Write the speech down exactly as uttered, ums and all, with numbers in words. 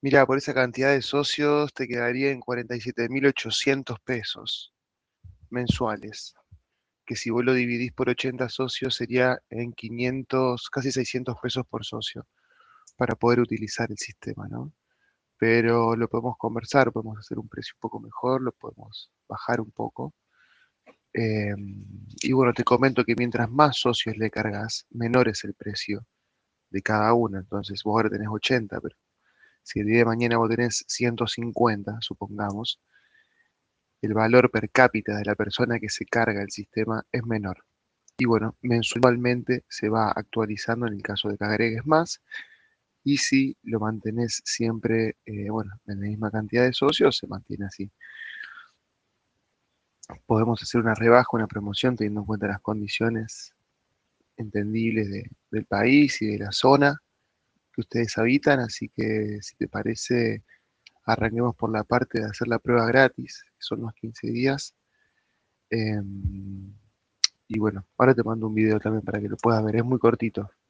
Mira, por esa cantidad de socios te quedaría en cuarenta y siete mil ochocientos pesos mensuales, que si vos lo dividís por ochenta socios sería en quinientos, casi seiscientos pesos por socio para poder utilizar el sistema, ¿no? Pero lo podemos conversar, podemos hacer un precio un poco mejor, lo podemos bajar un poco. Eh, y bueno, te comento que mientras más socios le cargas, menor es el precio de cada uno. Entonces vos ahora tenés ochenta, pero si el día de mañana vos tenés ciento cincuenta, supongamos, el valor per cápita de la persona que se carga el sistema es menor. Y bueno, mensualmente se va actualizando en el caso de que agregues más. Y si lo mantenés siempre, eh, bueno, en la misma cantidad de socios, se mantiene así. Podemos hacer una rebaja, una promoción, teniendo en cuenta las condiciones entendibles de- del país y de la zona que ustedes habitan. Así que, si te parece, arranquemos por la parte de hacer la prueba gratis, que son los quince días. Em, y bueno, ahora te mando un video también para que lo puedas ver, es muy cortito.